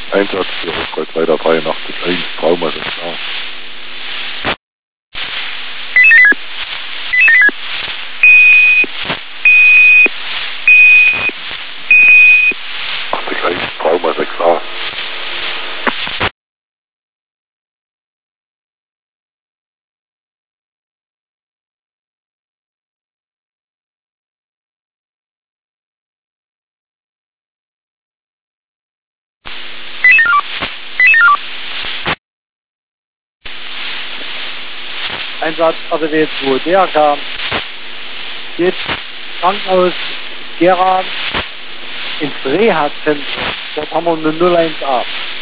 Einsatz für Kreuzleiter 83.1, Trauma 6a. Trauma 6a. Einsatz RTW 2 DRK. Geht Krankenhaus Gera ins Reha-Zentrum. Dort haben wir eine 01a.